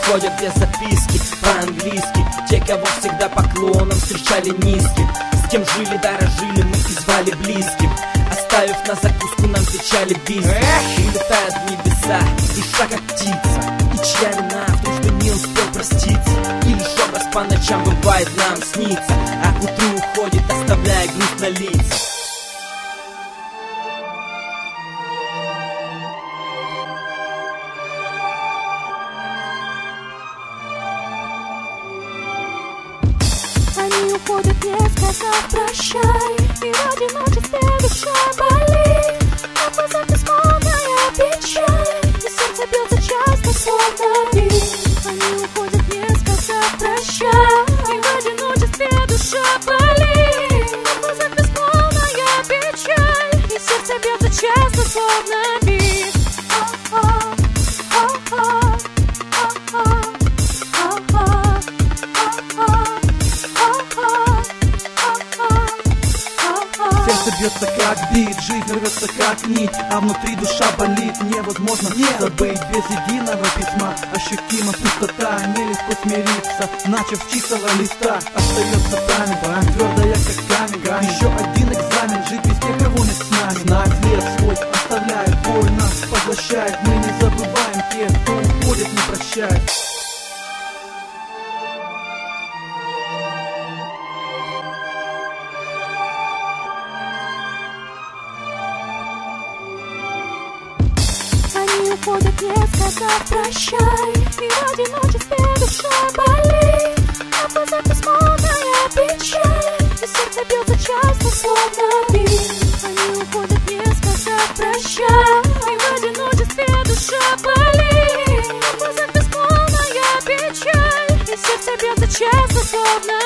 уходят без записки по-английски. Те, кого всегда поклоном встречали низким, с кем жили, дорожили мы и звали близким, оставив на закуску нам печали бизнес. Улетают в небеса, душа как птица. И чья вина в том, что не успел проститься? И лишь образ по ночам бывает нам снится, а к утру уходит, оставляя грусть на лицах. Они уходят, не сказав прощай, и в одиночестве душа болит. А в глазах бесполная печаль, и сердце бьется часто, словно бит. Они уходят, не сказав прощай, и в одиночестве душа болит. А в глазах бесполная печаль, и сердце бьется часто, словно бит. Сердце бьется как бит, жизнь рвется как нить, а внутри душа болит. Невозможно забыть без единого письма. Ощутима пустота, нелегко смириться. Начав с чистого листа, остается память, твердая как камень. Еще один экзамен, жить без тех, кого нет с нами. Знать след свой оставляет, боль нас поглощает. Мы не забываем тех, кто уходит, не прощает. Они уходят, не сказав прощай, и в одиночестве душа болит. А в глазах бесполная печаль, и сердце бьется часто, словно бит. Они уходят, не сказав прощай, и в одиночестве душа болит. А в глазах бесполная печаль, и сердце бьется часто, словно